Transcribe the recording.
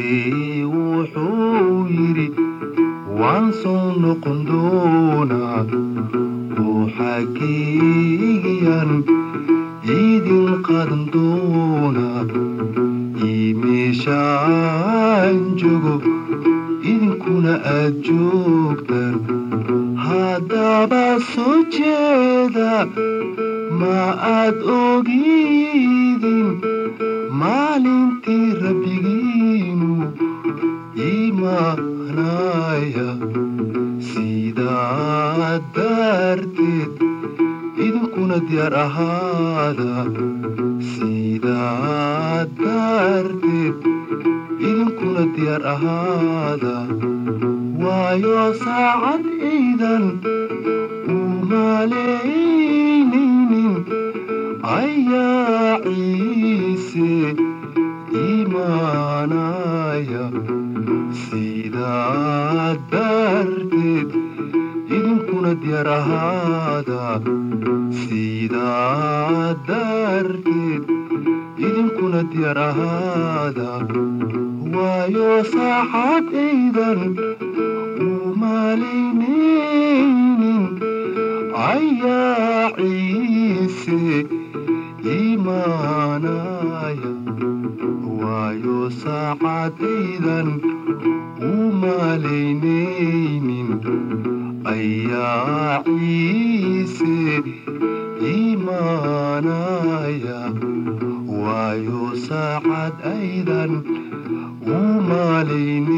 wuxuu yidhi waan soo noqon doonaa oo xaggeygan idin qaadan doonaa meeshaan joogo idinkuna aad joogtaan haddaba soo jeeda ma aad ogidin maalintii rabbigiinu imaanaya sidaa darteed idinkuna diyaar ahaada sidaa darteed idinkuna diyaar ahaada waayo saacad ciidan u malaynaynin ayaa ciise imaanaya sidaa darteed idinkuna diyaar ahaada sidaa darteed idinkuna diyaar ahaada waayo saacad ciidan u malaynaynin ayaa ciise imaanaya waayo saacad ciidan u malaynaynin ayaa ciise imaanaya waayo saacad ciidan u malaynaynin